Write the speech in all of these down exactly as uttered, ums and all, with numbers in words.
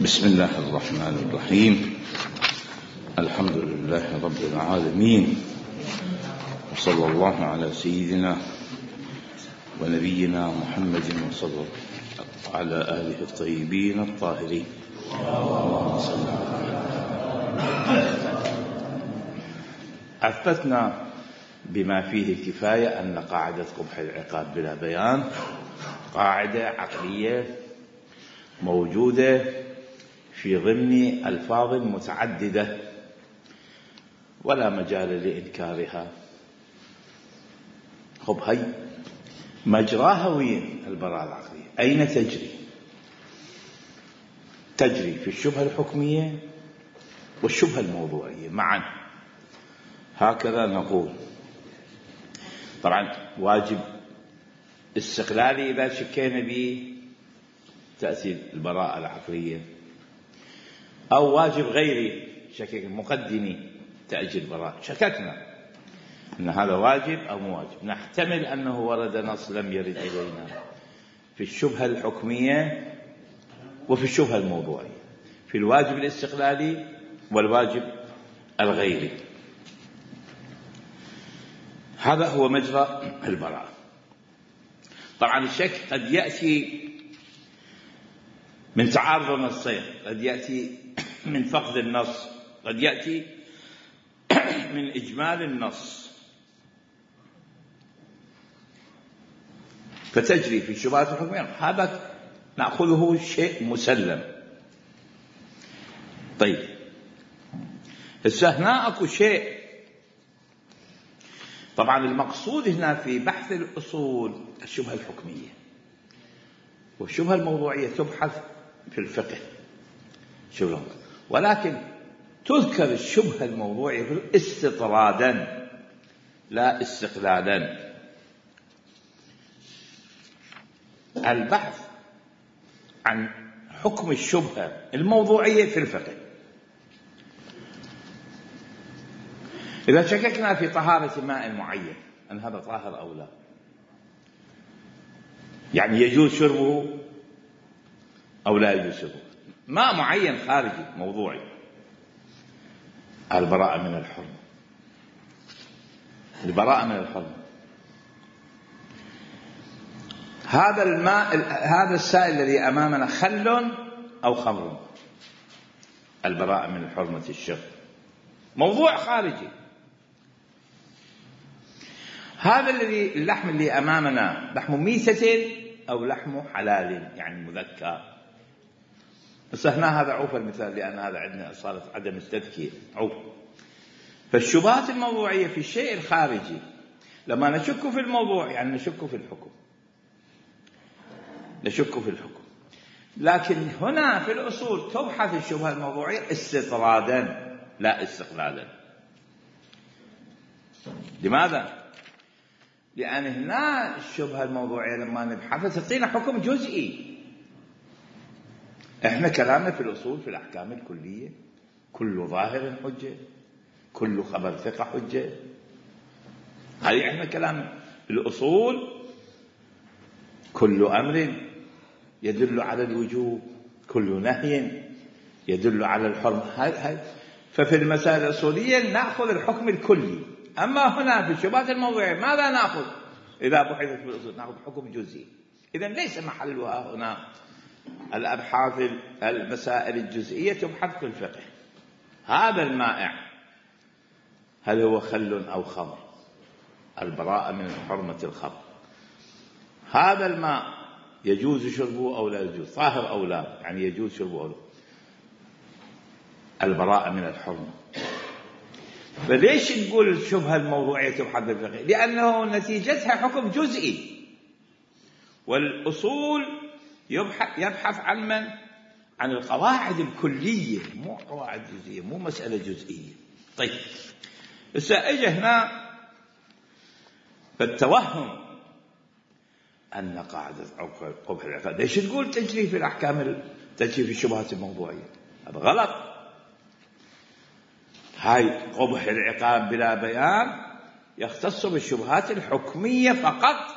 بسم الله الرحمن الرحيم. الحمد لله رب العالمين، وصلى الله على سيدنا ونبينا محمد وصلى على آله الطيبين الطاهرين. اللهم صل على. أثبتنا بما فيه كفاية أن قاعدة قبح العقاب بلا بيان قاعدة عقلية موجودة في ضمن ألفاظ متعددة ولا مجال لإنكارها. خب هي مجراها وين البراءة العقلية؟ أين تجري؟ تجري في الشبهة الحكمية والشبهة الموضوعية معا. هكذا نقول. طبعا واجب استقلالي إذا شكينا به تأتي البراءة العقلية، أو واجب غيري شكك مقدمي تأجي البراءة. شككنا أن هذا واجب أو مو واجب، نحتمل أنه ورد نص لم يرد إلينا في الشبهة الحكمية وفي الشبهة الموضوعية، في الواجب الاستقلالي والواجب الغيري. هذا هو مجرى البراءة. طبعا الشك قد يأتي من تعارض النصين، قد يأتي من فقد النص، قد يأتي من إجمال النص، فتجري في الشبهات الحكمية. هذا نأخذه شيء مسلم. طيب هسه هنا أكو شيء. طبعا المقصود هنا في بحث الأصول الشبهة الحكمية، والشبهة الموضوعية تبحث في الفقه شبهة، ولكن تذكر الشبهة الموضوعية استطرادا لا استقلالا. البحث عن حكم الشبهة الموضوعية في الفقه. إذا شككنا في طهارة ماء معين أن هذا طاهر أو لا، يعني يجوز شربه أو لا يجوز شربه، ماء معين خارجي موضوعي، البراءة من الحرمة. البراءة من الحرمة، هذا الماء هذا السائل الذي أمامنا خل أو خمر، البراءة من حرمة الشرب، موضوع خارجي. هذا الذي اللحم اللي أمامنا لحم ميتة أو لحم حلال يعني مذكى. بس هنا هذا عوف المثال، لأن هذا عندنا صارت عدم التذكير عوف. فالشبهات الموضوعية في الشيء الخارجي، لما نشك في الموضوع يعني نشك في الحكم، نشك في الحكم. لكن هنا في الأصول تبحث الشبهة الموضوعية استطرادا لا استقلالا. لماذا؟ لأن هنا الشبهة الموضوعية لما نبحثها تعطينا حكم جزئي. احنا كلامنا في الأصول في الأحكام الكلية كل ظاهر حجة، كل خبر ثقة حجة. هذه احنا كلامنا في الأصول. كل أمر يدل على الوجوب، كل نهي يدل على الحرمة. هاي ففي المسائل الأصولية نأخذ الحكم الكلي. أما هنا في الشبهات الموضوعية ماذا نأخذ؟ إذا بحثت في الأصول نأخذ حكم جزئي. إذن ليس محلها هنا الأبحاث المسائل الجزئية، تبحث في الفقه. هذا المائع هل هو خل أو خمر؟ البراءة من حرمة الخمر. هذا الماء يجوز شربه أو لا يجوز، طاهر أو لا يعني يجوز شربه أو لا، البراءة من الحرمة. فليش نقول الشبهة الموضوعية تبحث في الفقه؟ لأنه نتيجتها حكم جزئي، والأصول يبحث, يبحث عن من؟ عن القواعد الكلية، مو قواعد جزئية، مو مسألة جزئية. طيب بس اجى هنا فالتوهم أن قاعدة قبح العقاب ليش تقول تجري في الأحكام، تجري في الشبهات الموضوعية؟ هذا غلط. هاي قبح العقاب بلا بيان يختص بالشبهات الحكمية فقط،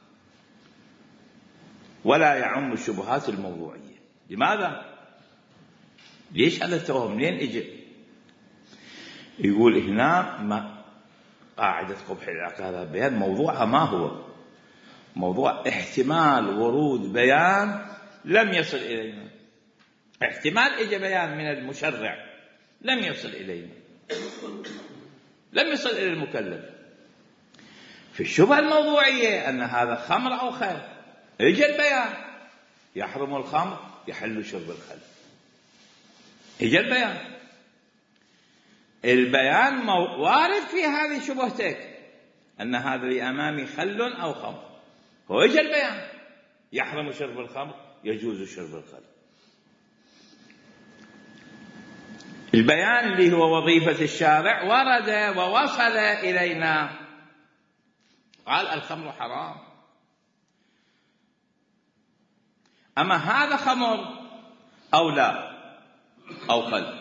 ولا يعم الشبهات الموضوعية. لماذا؟ ليش هذا التوهم؟ منين اجى؟ يقول هنا ما قاعدة قبح العقاب بيان موضوعها ما هو؟ موضوع احتمال ورود بيان لم يصل إلينا، احتمال اجى بيان من المشرع لم يصل إلينا، لم يصل إلى المكلف. في الشبهة الموضوعية أن هذا خمر أو خل، اجى البيان يحرم الخمر يحل شرب الخل، اجى البيان، البيان وارد في هذه شبهتك أن هذا اللي أمامي خل أو خمر، هو اجى البيان يحرم شرب الخمر يجوز شرب الخل. البيان اللي هو وظيفة الشارع ورد ووصل إلينا، قال الخمر حرام، أما هذا خمر أو لا أو خل،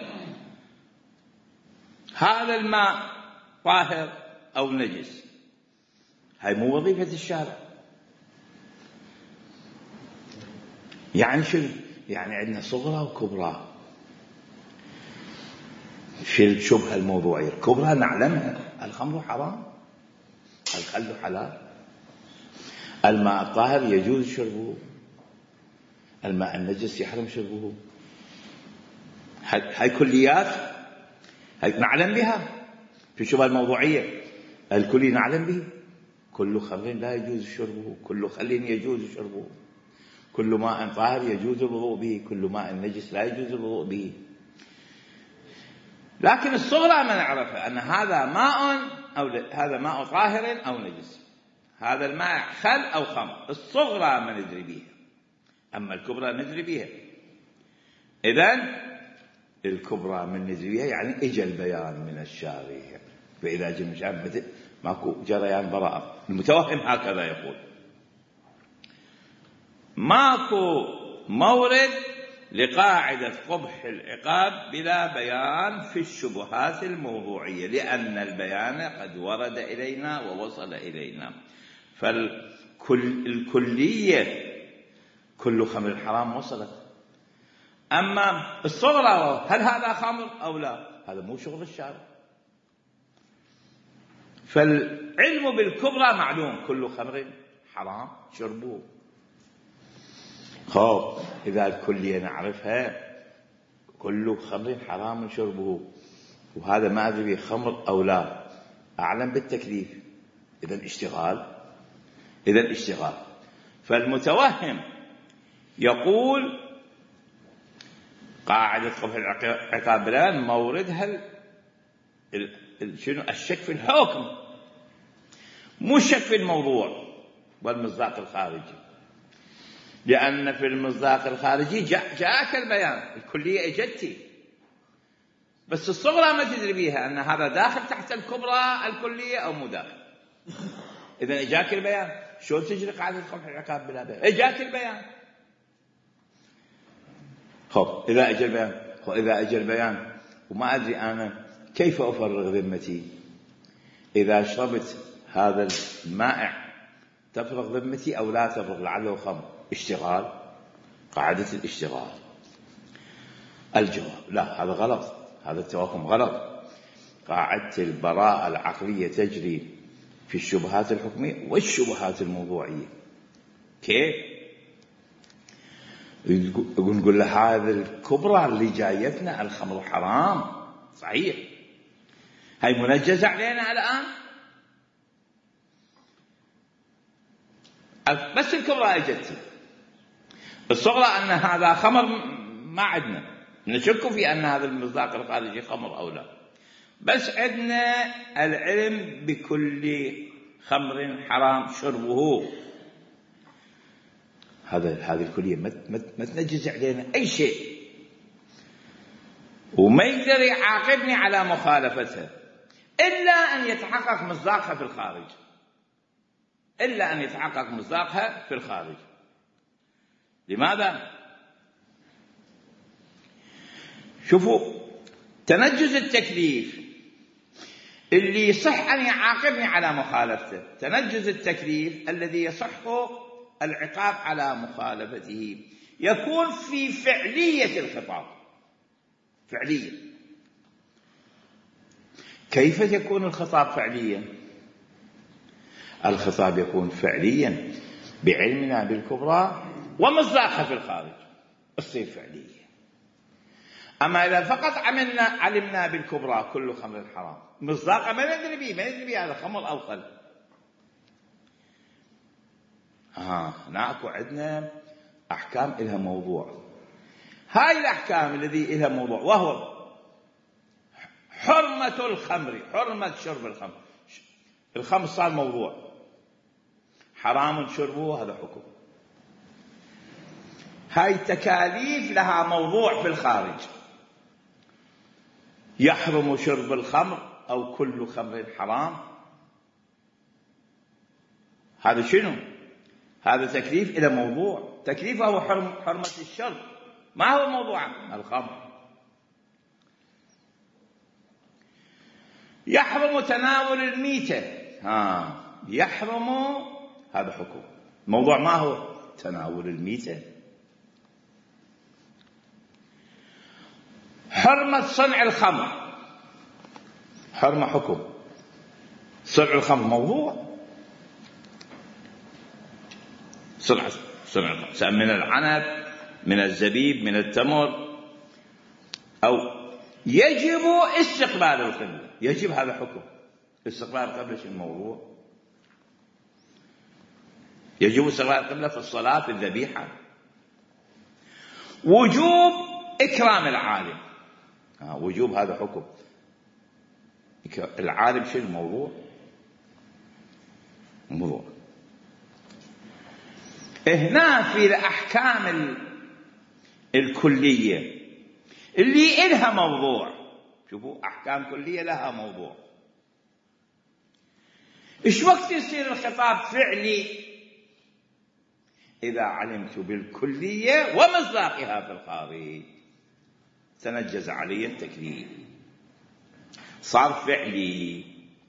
هذا الماء طاهر أو نجس، هاي مو وظيفة الشارع. يعني شنو؟ يعني عندنا صغرى وكبرى. في الشبهة الموضوعية الكبرى نعلمها، الخمر حرام، الخل حلال، الماء الطاهر يجوز شربه، الماء النجس يحرم شربه، هاي كليات هاي نعلم بها. في الشبهة الموضوعية الكلي نعلم به، كل خمر لا يجوز شربه، كل خل يجوز شربه، كل ماء طاهر يجوز الوضوء به، كل ماء نجس لا يجوز الوضوء به. لكن الصغرى ما نعرفها، أن هذا ماء أو هذا ماء طاهر أو نجس، هذا الماء خل أو خمر، الصغرى ما ندري بها، أما الكبرى ندري بها. إذن الكبرى من ندري بها يعني إجا البيان من الشارع، فإذا جاء المشارع مثل ماكو جريان براءة. المتوهم هكذا يقول، ماكو مورد لقاعدة قبح العقاب بلا بيان في الشبهات الموضوعية، لأن البيان قد ورد إلينا ووصل إلينا. فالكلية كل خمر حرام وصلت، أما الصغرى هل هذا خمر أو لا، هذا مو شغل الشارع. فالعلم بالكبرى معلوم، كل خمر حرام شربوه. خب إذا الكلية نعرفها، كل خمر حرام شربه، وهذا ما أدري به خمر أو لا، أعلم بالتكليف، إذن اشتغال، إذن اشتغال. فالمتوهم يقول قاعدة قبح العقاب بيان موردها شنو؟ الشك في الحكم، مو الشك في الموضوع والمصداق الخارجي، لأن في المصداق الخارجي جاء جاءك البيان، الكلية اجتي، بس الصغرى ما تدري بيها أن هذا داخل تحت الكبرى الكلية أو مو داخل. إذا اجاك البيان، شو تجري قاعدة قبح العقاب بلا بيان؟ اجاك البيان. خب إذا أجى البيان، خب إذا أجى البيان وما أدري أنا كيف أفرغ ذمتي؟ إذا شربت هذا المائع تفرغ ذمتي أو لا تفرغ؟ لعله خمر، اشتغال، قاعدة الاشتغال. الجواب لا، هذا غلط، هذا التوهم غلط. قاعدة البراءة العقلية تجري في الشبهات الحكمية والشبهات الموضوعية. كيف؟ نقول له هذا الكبرى اللي جايتنا الخمر حرام صحيح، هاي منجزة علينا الآن، بس الكبرى اجت. الصغرى أن هذا خمر ما عندنا، نشك في أن هذا المصداق الخارجي خمر أو لا، بس عندنا العلم بكل خمر حرام شربه. هذا هذه الكلية ما تنجز علينا أي شيء، وما يقدر يعاقبني على مخالفتها إلا أن يتحقق مصداقها في الخارج، إلا أن يتحقق مصداقها في الخارج. لماذا؟ شوفوا، تنجز التكليف اللي يصح أن يعاقبني على مخالفته، تنجز التكليف الذي يصح العقاب على مخالفته يكون في فعلية الخطاب، فعليا. كيف يكون الخطاب فعليا؟ الخطاب يكون فعليا بعلمنا بالكبرى ومصداقها في الخارج، تصير فعليا. أما إذا فقط عملنا علمنا بالكبرى كل خمر حرام، مصداقها ما ندري به، ما ندري به هذا خمر أو خل. ها ناكو عندنا أحكام إلها موضوع. هاي الأحكام الذي إلها موضوع وهو حرمة الخمر، حرمة شرب الخمر. الخمر صار موضوع، حرام شربه هذا حكم. هاي تكاليف لها موضوع في الخارج، يحرم شرب الخمر أو كل خمر حرام. هذا شنو؟ هذا تكليف إلى موضوع، تكليفه هو حرم حرمة الشرب، ما هو موضوع الخمر. يحرم تناول الميتة، ها يحرم هذا حكم. موضوع ما هو تناول الميتة. حرمة صنع الخمر، حرمة حكم. صنع الخمر موضوع، صنع صنع الخمر من العنب، من الزبيب، من التمر، أو يجب استقبال القبلة، يجب هذا حكم. استقبال القبلة شنو الموضوع؟ يجب استقبال القبلة في الصلاة، في الذبيحة. وجوب إكرام العالم، آه وجوب هذا حكم. العالم شنو الموضوع؟ موضوع. هنا في الأحكام الكلية اللي إلها موضوع، شوفوا أحكام كلية لها موضوع. إيش وقت يصير الخطاب فعلي؟ إذا علمت بالكلية ومصداقها في الخارج تنجز علي التكليف، صار فعلي.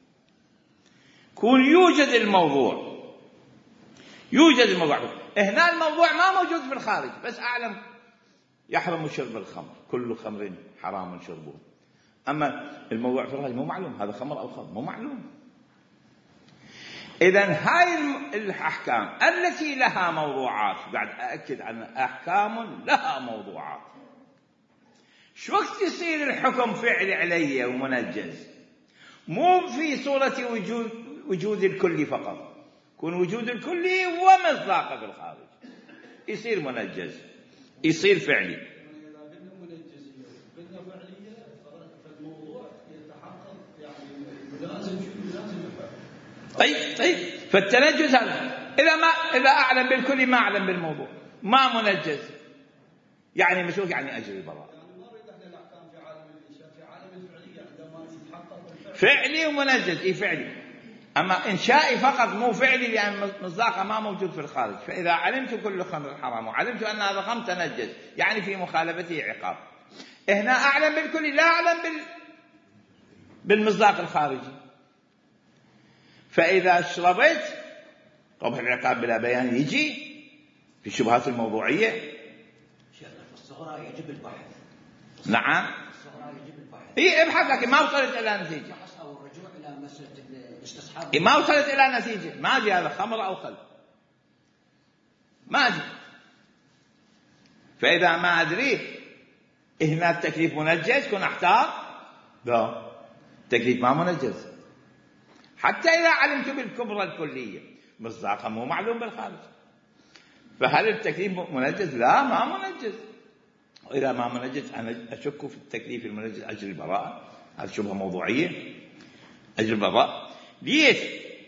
كون يوجد الموضوع، يوجد الموضوع هنا، الموضوع ما موجود في الخارج، بس أعلم يحرم شرب الخمر، كل خمر حرام شربه. أما الموضوع في الخارج مو معلوم، هذا خمر أو خمر مو معلوم. إذن هاي الأحكام التي لها موضوعات، بعد أأكد أن أحكام لها موضوعات. شو وقت يصير الحكم فعلي علي ومنجز؟ مو في صورة وجود وجود الكلي فقط، يكون وجود الكلي ومصداقه في الخارج يصير منجز، يصير فعلي. إذا قلنا منجزية قلنا فعلية، فالموضوع يتحقق يعني لازم شو لازم الفعل. طيب طيب فالتنجز هذا إذا ما إذا أعلم بالكلي ما أعلم بالموضوع ما منجز، يعني مشروع، يعني أجري البراءة. يعني ما نريد احنا الأحكام في عالم الإنشاء، في عالم الفعلية عندما يتحقق الفعل. فعلي ومنجز، إيه فعلي. أما إنشائي فقط مو فعلي، لأن مصداقه ما موجود في الخارج. فإذا علمت كل خمر حرام وعلمت أن هذا خمر تنجز، يعني في مخالفته عقاب. هنا أعلم بالكل، لا أعلم بال... بالمصداق الخارجي. فإذا شربت قبح العقاب بلا بيان يجي في الشبهات الموضوعية. شيخ في الصغرى يجب البحث. نعم الصغرى يجب البحث. هي ابحث، لكن ما وصلت إلى نتيجة. البحث أو الرجوع إلى مسألة الاستصحاب. ما وصلت إلى نتيجة، ما أدري هذا خمر أو خل، ما أدري. فإذا ما أدري هنا التكليف منجز، كن أحتار. لا، التكليف ما منجز حتى إذا علمت بالكبرى الكلية، مصداقها مو معلوم بالخارج. فهل التكليف منجز؟ لا، ما منجز. وإذا ما منجز أنا أشك في التكليف المنجز، أجري البراءة. هذه شبهة موضوعية، أجري البراءة. ليش؟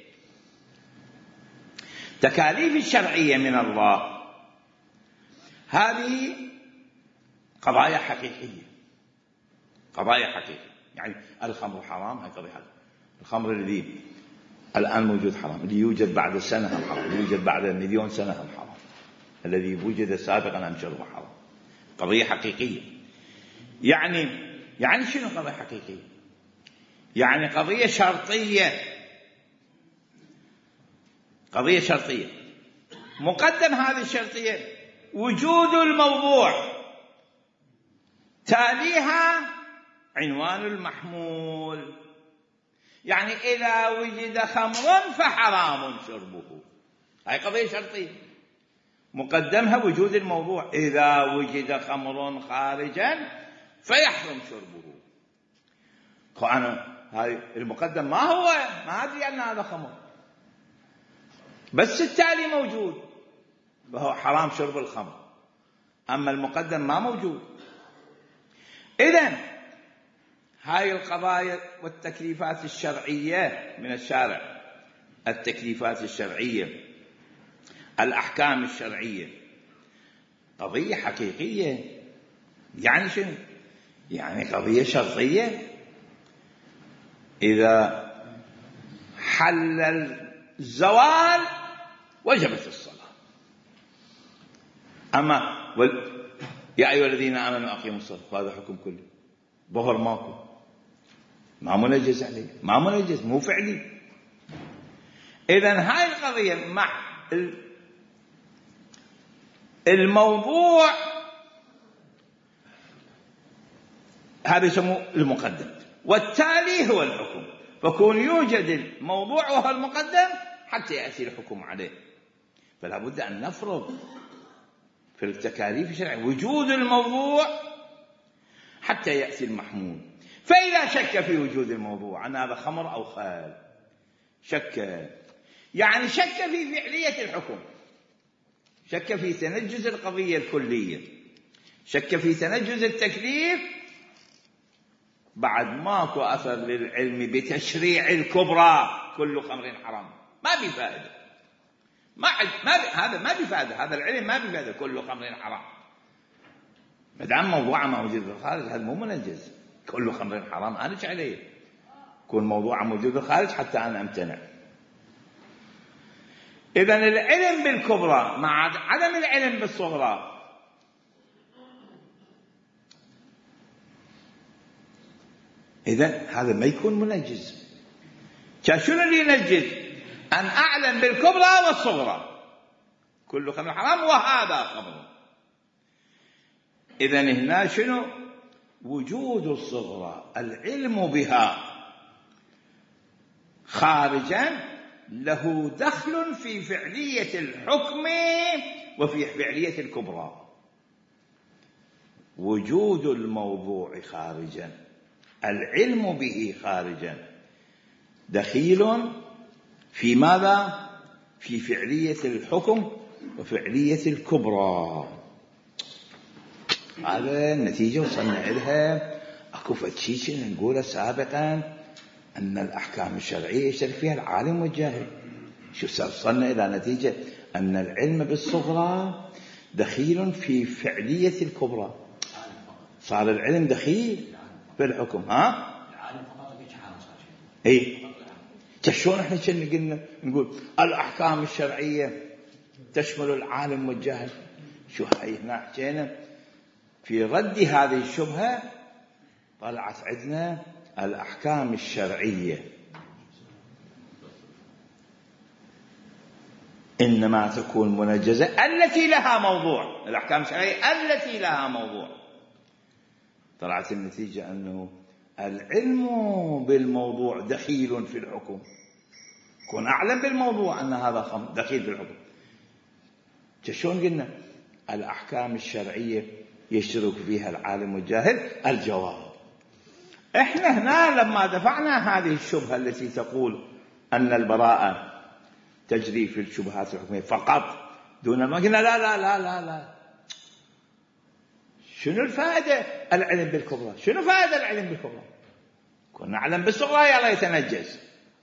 تكاليف الشرعية من الله هذه قضايا حقيقية، قضايا حقيقية. يعني الخمر حرام، هاي قضية حقيقية. الخمر الذي الآن موجود حرام، اللي يوجد بعد سنة حرام، اللي يوجد بعد مليون سنة حرام، الذي وجد سابقا أم شربه حرام. قضية حقيقية. يعني يعني شنو قضية حقيقية؟ يعني قضية شرطية، قضية شرطية. مقدم هذه الشرطية وجود الموضوع، تاليها عنوان المحمول، يعني إذا وجد خمر فحرام شربه، هاي قضية شرطية. مقدمها وجود الموضوع، إذا وجد خمر خارجا فيحرم شربه. أنا هاي المقدم ما هو، ما أدري أن هذا خمر، بس التالي موجود وهو حرام شرب الخمر، أما المقدم ما موجود. إذن هاي القضايا والتكليفات الشرعية من الشارع، التكليفات الشرعية، الأحكام الشرعية، قضية حقيقية. يعني شنو؟ يعني قضية شرطية. إذا حل الزوال وجبت الصلاة. أما وال... يا أيها الذين آمنوا أقيموا الصلاة، وهذا حكم كله. ظهر ماكو، ما منجز عليه، ما منجز، مو فعلي. إذن هاي القضية مع الموضوع هذا يسموه المقدم، والتالي هو الحكم. فكون يوجد الموضوع وهو المقدم حتى يأتي الحكم عليه. فلا بد أن نفرض في التكاليف الشرعية وجود الموضوع حتى يأتي المحمول. فإذا شك في وجود الموضوع أن هذا خمر أو خال، شك يعني شك في فعلية الحكم، شك في تنجز القضية الكلية، شك في تنجز التكليف، بعد ماكو أثر للعلم بتشريع الكبرى كل خمر حرام، ما بفائدة، ما ما هذا ما بفائدة، هذا العلم ما بفائدة، كل خمر حرام. ما دام موضوع ما موجود في الخارج هذا مو منجز، كل خمر حرام أنا ايش عليه؟ كون موضوع موجود في الخارج حتى أنا أمتنع. إذن العلم بالكبرى مع عدم العلم بالصغرى إذن هذا ما يكون منجز. شنو اللي ينجز؟ أن أعلم بالكبرى والصغرى، كل خمر حرام وهذا خمر. إذن هنا شنو؟ وجود الصغرى، العلم بها خارجا له دخل في فعلية الحكم وفي فعلية الكبرى. وجود الموضوع خارجا، العلم به خارجا، دخيل في ماذا؟ في فعلية الحكم وفعلية الكبرى. هذا النتيجة وصلنا إلها. أكو فتشيش نقوله سابقا أن الأحكام الشرعية يشترك فيها العالم والجاهل. شو وصلنا إلى نتيجة أن العلم بالصغرى دخيل في فعلية الكبرى. صار العلم دخيل في الحكم. ها؟ العالم فقط بيش حال صار شيء. إيه. شلون إحنا كنا قلنا نقول الأحكام الشرعية تشمل العالم والجاهل؟ شو هاي هنا حكينا في رد هذه الشبهة طلعت عندنا الأحكام الشرعية إنما تكون منجزة التي لها موضوع. الأحكام الشرعية التي لها موضوع. طلعت النتيجة أنه العلم بالموضوع دخيل في الحكم. كون أعلم بالموضوع أن هذا دخيل في الحكم. شلون قلنا الأحكام الشرعية يشترك فيها العالم والجاهل؟ الجواب إحنا هنا لما دفعنا هذه الشبهة التي تقول أن البراءة تجري في الشبهات الحكمية فقط دون ما قلنا لا لا لا لا لا. شنو الفائدة العلم بالكبرى؟ شنو فائدة العلم بالكبرى؟ كنا نعلم بالصغرى يلا يتنجز.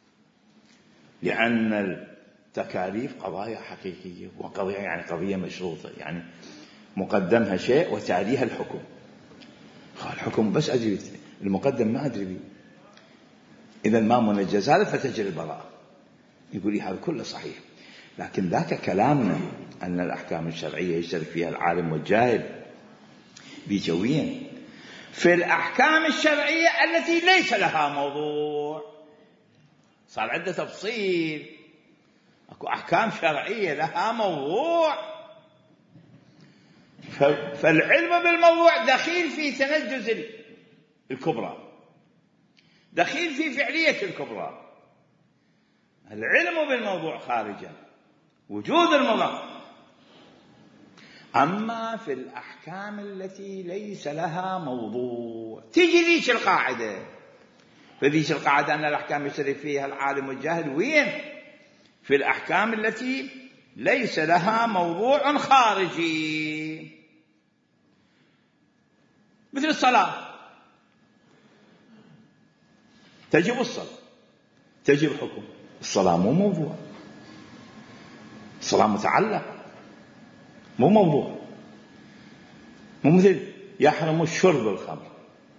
لأن التكاليف قضايا حقيقية، وقضية يعني قضية مشروطة، يعني مقدمها شيء وتاليها الحكم. الحكم بس أدري، المقدم ما أدري بيه، إذا ما منجز هذا فتجري البراءة. يقول لي هذا كله صحيح، لكن ذاك كلامنا أن الأحكام الشرعية يشترك فيها العالم والجاهل بجوين. في الأحكام الشرعية التي ليس لها موضوع صار عندها تفصيل. أكو أحكام شرعية لها موضوع، فالعلم بالموضوع دخيل في تنجز الكبرى، دخيل في فعلية الكبرى. العلم بالموضوع خارجا، وجود الموضوع. أما في الأحكام التي ليس لها موضوع تيجي ذيك القاعدة، فذيك القاعدة أن الأحكام يشترك فيها العالم والجاهل. وين؟ في الأحكام التي ليس لها موضوع خارجي، مثل الصلاة. تجب الصلاة، تجب حكم. الصلاة مو موضوع، الصلاة متعلق، مو موضوع. مو مثل يحرم الشرب الخمر،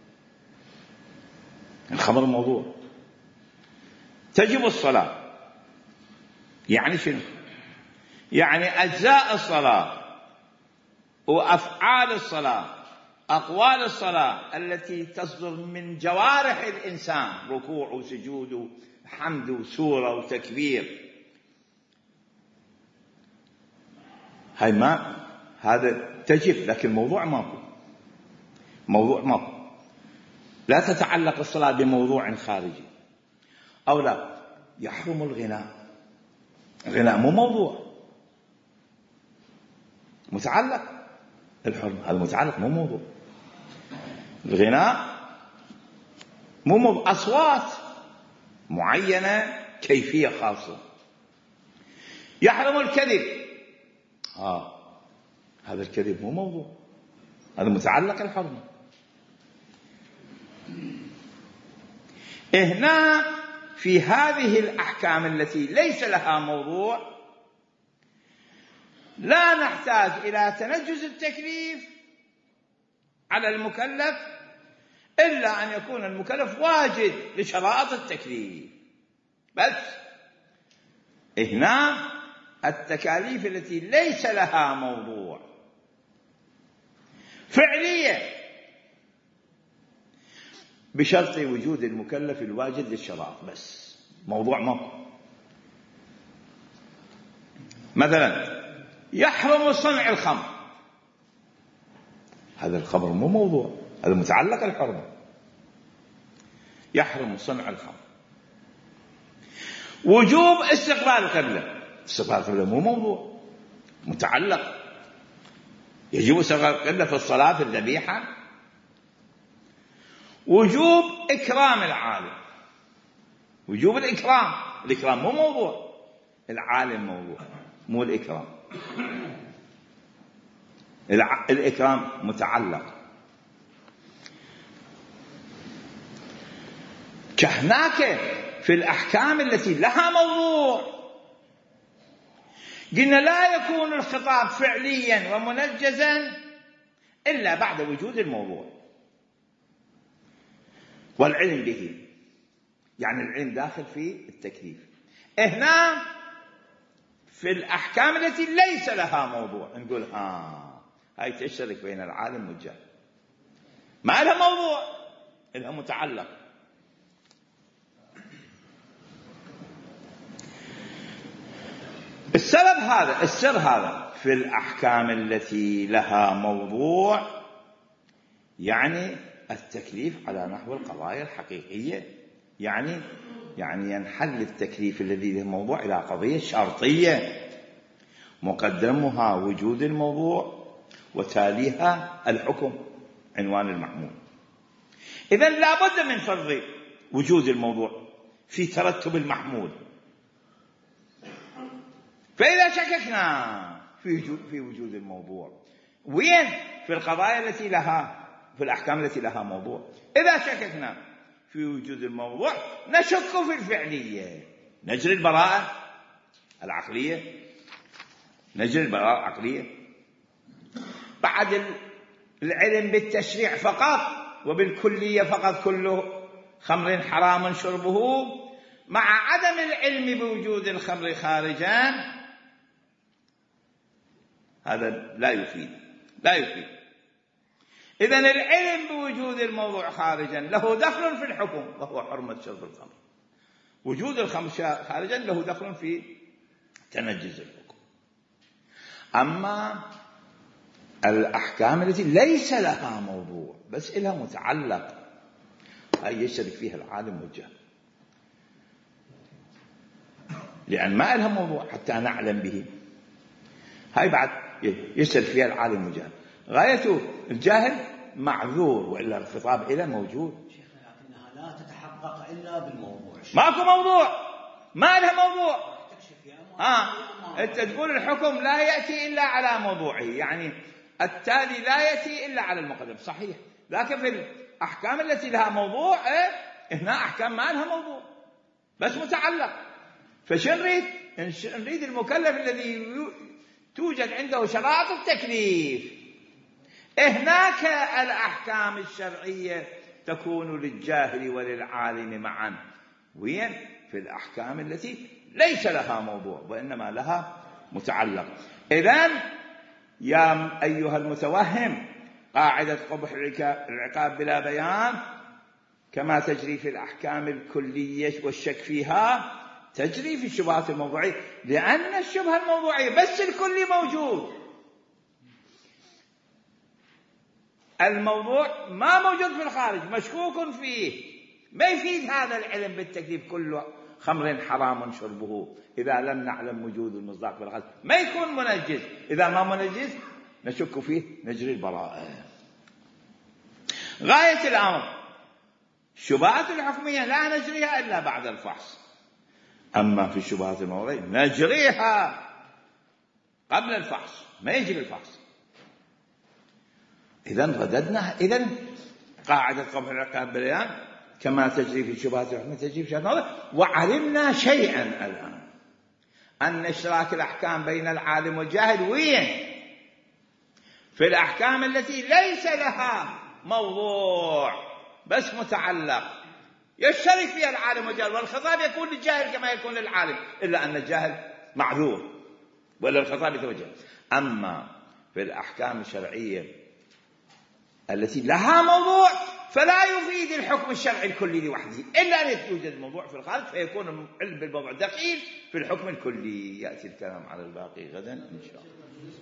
الخمر موضوع. تجب الصلاة يعني شنو؟ يعني أجزاء الصلاة وأفعال الصلاة، أقوال الصلاة التي تصدر من جوارح الإنسان، ركوع وسجود وحمد وسورة وتكبير، هاي ما هذا تجب. لكن موضوع ماكو، موضوع ماكو. لا تتعلق الصلاة بموضوع خارجي. أو لا، يحرم الغناء، الغناء مو موضوع، متعلق. الحرم هذا متعلق مو موضوع. الغناء مو موضوع، أصوات معينة، كيفية خاصة. يحرم الكذب، آه هذا الكذب مو موضوع، هذا متعلق الحرمة. هنا في هذه الأحكام التي ليس لها موضوع لا نحتاج إلى تنجز التكليف على المكلف إلا أن يكون المكلف واجد لشرائط التكليف بس. هنا التكاليف التي ليس لها موضوع فعلية بشرط وجود المكلف الواجد للشرائط بس، موضوع ماكو. مثلا يحرم صنع الخمر، هذا الخمر مو موضوع، هذا متعلق الحرمة. يحرم صنع الخمر. وجوب استقبال القبلة، استقبال القبلة مو موضوع، متعلق. يجب استقبال القبلة في الصلاة، في الذبيحة. وجوب إكرام العالم، وجوب الإكرام، الإكرام مو موضوع، العالم موضوع مو الإكرام. الإكرام متعلق. كهناك في الأحكام التي لها موضوع قلنا لا يكون الخطاب فعليا ومنجزا إلا بعد وجود الموضوع والعلم به، يعني العلم داخل في التكليف. هنا في الأحكام التي ليس لها موضوع نقول آه هاي تشترك بين العالم والجاهل، ما لها موضوع، لها متعلق. السبب هذا، السر هذا في الأحكام التي لها موضوع، يعني التكليف على نحو القضايا الحقيقية، يعني يعني ينحل التكليف الذي له موضوع إلى قضية شرطية مقدمها وجود الموضوع وتاليها الحكم، عنوان المحمول. إذن لا بد من فرض وجود الموضوع في ترتب المحمول. فإذا شككنا في في وجود الموضوع وين؟ في القضايا التي لها، في الأحكام التي لها موضوع. إذا شككنا في وجود الموضوع نشك في الفعلية، نجري البراءة العقلية، نجري البراءة العقلية. بعد العلم بالتشريع فقط وبالكلية فقط، كل خمر حرام شربه، مع عدم العلم بوجود الخمر خارجا، هذا لا يفيد، لا يفيد. إذن العلم بوجود الموضوع خارجا له دخل في الحكم وهو حرمة شرب الخمر. وجود الخمر خارجا له دخل في تنجز الحكم. أما الأحكام التي ليس لها موضوع بس لها متعلق، هاي يشترك فيها العالم والجاهل، لأن ما لها موضوع حتى نعلم به. هاي بعد يشترك فيها العالم والجاهل. غايته الجاهل معذور، وإلا الخطاب إلى موجود. شيخنا لكنها لا تتحقق إلا بالموضوع. ماكو موضوع، ما لها موضوع. آه. أنت تقول الحكم لا يأتي إلا على موضوعه، يعني التالي لا يأتي إلا على المقدم، صحيح. لكن في الأحكام التي لها موضوع إيه؟ هنا أحكام ما لها موضوع بس متعلق. فشو نريد؟ نريد المكلف الذي توجد عنده شرائط التكليف. هناك الأحكام الشرعية تكون للجاهل وللعالم معا، وين؟ في الأحكام التي ليس لها موضوع وإنما لها متعلق. إذن يا أيها المتوهم، قاعدة قبح العقاب بلا بيان كما تجري في الأحكام الكلية والشك فيها تجري في الشبهات الموضوعية، لأن الشبهة الموضوعية بس الكلي موجود، الموضوع ما موجود في الخارج، مشكوك فيه. ما يفيد هذا العلم بالتكليف كل خمر حرام شربه إذا لم نعلم وجود المصداق بالخارج، ما يكون منجز. إذا ما منجز نشك فيه نجري البراءة. غاية الأمر الشبهات الحكمية لا نجريها إلا بعد الفحص، أما في الشبهات الموضوعية نجريها قبل الفحص، ما يجري الفحص. إذن رددنا إذن قاعدة قبح العقاب بالبيان كما تجري في الشبهات الحكمية تجري في الشبهات الموضوعية. وعلمنا شيئا الآن، أن اشتراك الأحكام بين العالم والجاهل وين؟ في الأحكام التي ليس لها موضوع بس متعلق، يشترك فيها العالم والجاهل، والخطاب يكون للجاهل كما يكون للعالم، إلا أن الجاهل معذور ولا الخطاب يتوجه. أما في الأحكام الشرعية التي لها موضوع فلا يفيد الحكم الشرعي الكلي لوحده إلا أن يوجد الموضوع في الخارج، فيكون العلم بالموضوع دخيل في الحكم الكلي. يأتي الكلام على الباقي غدا إن شاء الله.